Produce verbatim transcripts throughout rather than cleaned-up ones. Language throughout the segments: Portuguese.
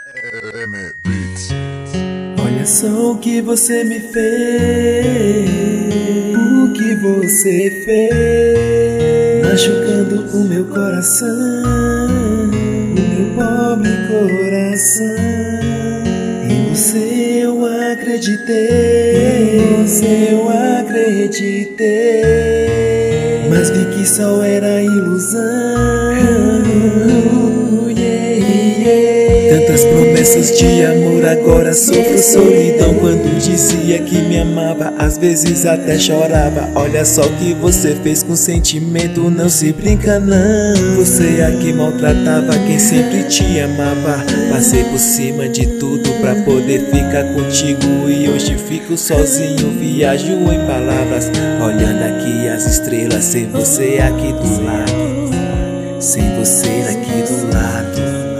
Olha só o que você me fez, o que você fez, machucando o meu coração, o meu pobre coração. Em você eu acreditei, em você eu acreditei, mas vi que só era ilusão. Tantas promessas de amor, agora sofro solidão. Quando dizia que me amava, às vezes até chorava. Olha só o que você fez com sentimento, não se brinca não. Você aqui maltratava quem sempre te amava. Passei por cima de tudo pra poder ficar contigo, e hoje fico sozinho, viajo em palavras, olhando aqui as estrelas, sem você aqui do lado, sem você aqui do lado.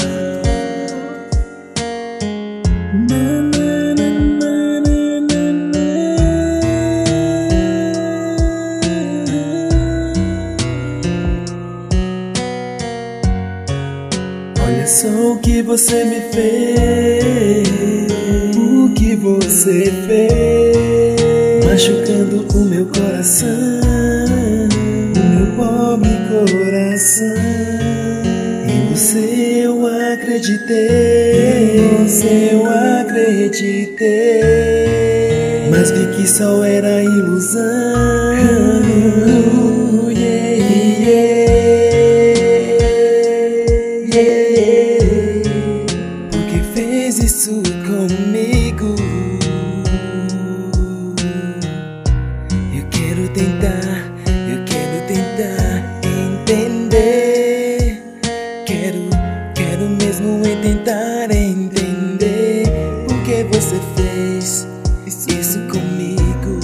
Olha só o que você me fez, o que você fez, machucando o meu coração, o meu pobre coração. Em você eu acreditei, em você eu acreditei, mas vi que só era ilusão. Porque fez isso comigo. Eu quero tentar, eu quero tentar entender. Quero, quero mesmo é tentar entender por que você fez isso comigo,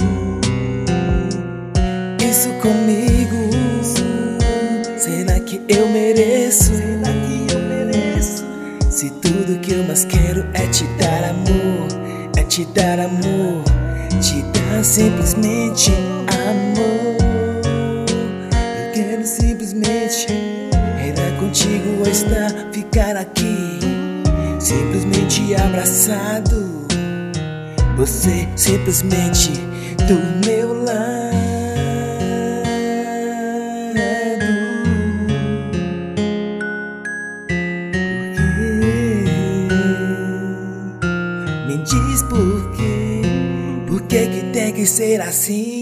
isso comigo. Será que eu mereço? Será que eu mereço? Se tudo que eu mais quero é te dar amor, é te dar amor, te dar simplesmente amor. Eu quero simplesmente estar contigo, ou estar, ficar aqui, simplesmente abraçado, você simplesmente do meu lado. Me diz por quê, por que que tem que ser assim?